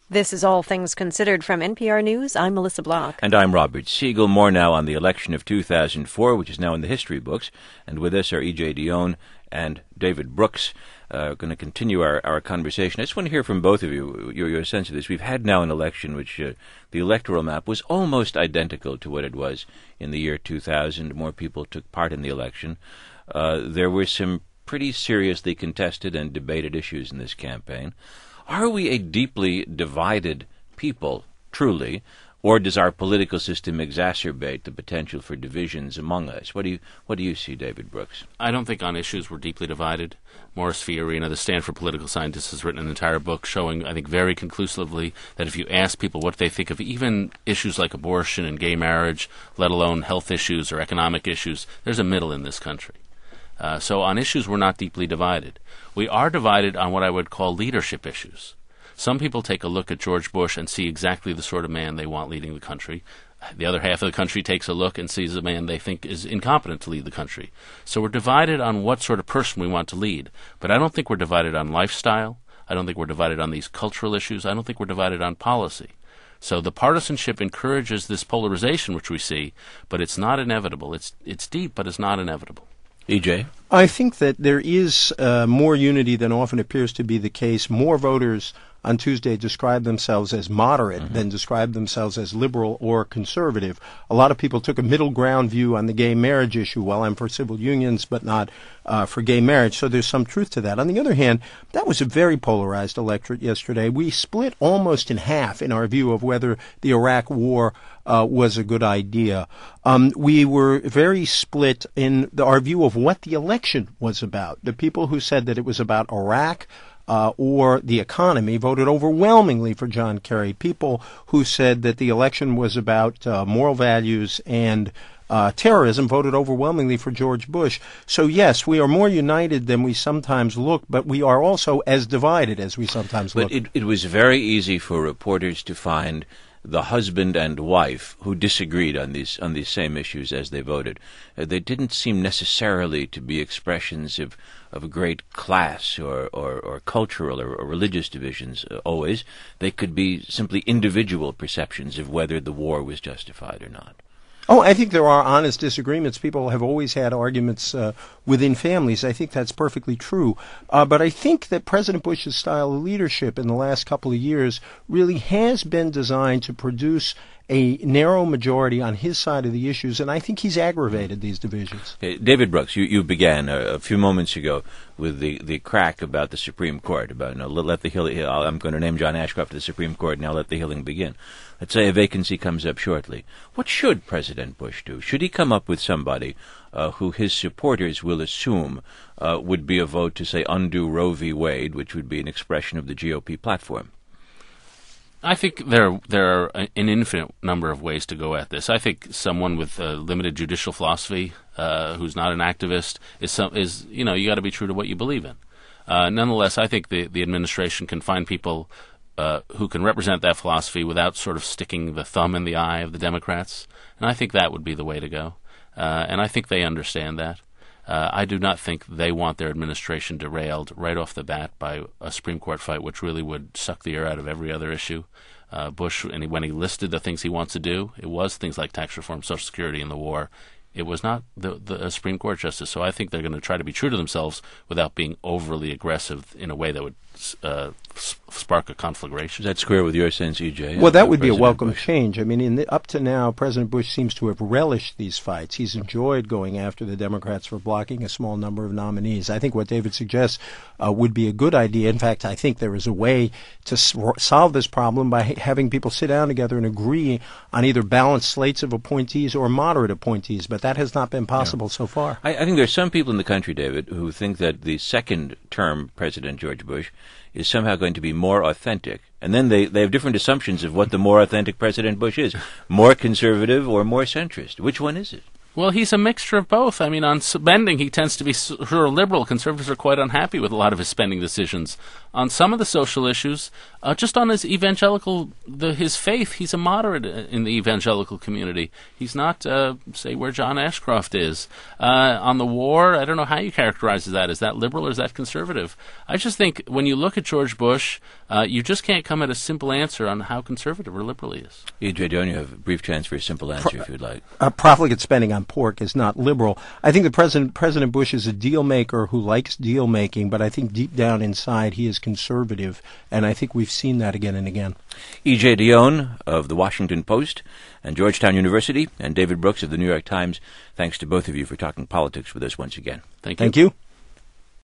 This is All Things Considered from NPR News. I'm Melissa Block. And I'm Robert Siegel. More now on the election of 2004, which is now in the history books. And with us are E.J. Dionne and David Brooks. Going to continue our conversation. I just want to hear from both of you, your sense of this. We've had now an election which the electoral map was almost identical to what it was in the year 2000. More people took part in the election. There were some pretty seriously contested and debated issues in this campaign. Are we a deeply divided people, truly, or does our political system exacerbate the potential for divisions among us? What do you see, David Brooks? I don't think on issues we're deeply divided. Morris Fiorina, the Stanford political scientist, has written an entire book showing, I think, very conclusively that if you ask people what they think of even issues like abortion and gay marriage, let alone health issues or economic issues, there's a middle in this country. So on issues, we're not deeply divided. We are divided on what I would call leadership issues. Some people take a look at George Bush and see exactly the sort of man they want leading the country. The other half of the country takes a look and sees a man they think is incompetent to lead the country. So we're divided on what sort of person we want to lead. But I don't think we're divided on lifestyle. I don't think we're divided on these cultural issues. I don't think we're divided on policy. So the partisanship encourages this polarization which we see, but it's not inevitable. It's deep, but it's not inevitable. E.J.? I think that there is more unity than often appears to be the case. More voters on Tuesday described themselves as moderate than described themselves as liberal or conservative. A lot of people took a middle ground view on the gay marriage issue. Well, I'm for civil unions, but not for gay marriage. So there's some truth to that. On the other hand, that was a very polarized electorate yesterday. We split almost in half in our view of whether the Iraq war was a good idea. We were very split in our view of what the election was about. The people who said that it was about Iraq or the economy voted overwhelmingly for John Kerry. People who said that the election was about moral values and terrorism voted overwhelmingly for George Bush. So, yes, we are more united than we sometimes look, but we are also as divided as we sometimes look. But it was very easy for reporters to find the husband and wife who disagreed on these same issues as they voted. They didn't seem necessarily to be expressions of a great class or cultural or religious divisions always. They could be simply individual perceptions of whether the war was justified or not. Oh, I think there are honest disagreements. People have always had arguments within families. I think that's perfectly true. But I think that President Bush's style of leadership in the last couple of years really has been designed to produce a narrow majority on his side of the issues, and I think he's aggravated these divisions. David Brooks, you began a few moments ago with the crack about the Supreme Court, about let the healing. I'm going to name John Ashcroft to the Supreme Court, now let the healing begin. Let's say a vacancy comes up shortly. What should President Bush do? Should he come up with somebody who his supporters will assume would be a vote to, say, undo Roe v. Wade, which would be an expression of the GOP platform? I think there are an infinite number of ways to go at this. I think someone with limited judicial philosophy, who's not an activist, is you got to be true to what you believe in. Nonetheless, I think the administration can find people who can represent that philosophy without sort of sticking the thumb in the eye of the Democrats, and I think that would be the way to go. And I think they understand that. I do not think they want their administration derailed right off the bat by a Supreme Court fight, which really would suck the air out of every other issue. Bush, when he listed the things he wants to do, it was things like tax reform, Social Security, and the war. It was not the Supreme Court justice. So I think they're going to try to be true to themselves without being overly aggressive in a way that would spark a conflagration. Does that square with your sense, E.J.? Well, that would be a welcome change. I mean, up to now, President Bush seems to have relished these fights. He's enjoyed going after the Democrats for blocking a small number of nominees. I think what David suggests would be a good idea. In fact, I think there is a way to solve this problem by having people sit down together and agree on either balanced slates of appointees or moderate appointees, but that has not been possible so far. I think there's some people in the country, David, who think that the second-term President George Bush is somehow going to be more authentic. And then they have different assumptions of what the more authentic President Bush is. More conservative or more centrist. Which one is it? Well, he's a mixture of both. I mean, on spending, he tends to be sort of liberal. Conservatives are quite unhappy with a lot of his spending decisions. On some of the social issues, just on his his faith, he's a moderate in the evangelical community. He's not, say, where John Ashcroft is. On the war, I don't know how you characterize that. Is that liberal or is that conservative? I just think when you look at George Bush, you just can't come at a simple answer on how conservative or liberal he is. E.J. Dionne, you have a brief chance for a simple answer if you'd like. Profligate spending on pork is not liberal. I think President Bush is a deal maker who likes deal making, but I think deep down inside he is conservative, and I think we've seen that again and again. E.J. Dionne of the Washington Post and Georgetown University, and David Brooks of the New York Times, thanks to both of you for talking politics with us once again. Thank you. Thank you.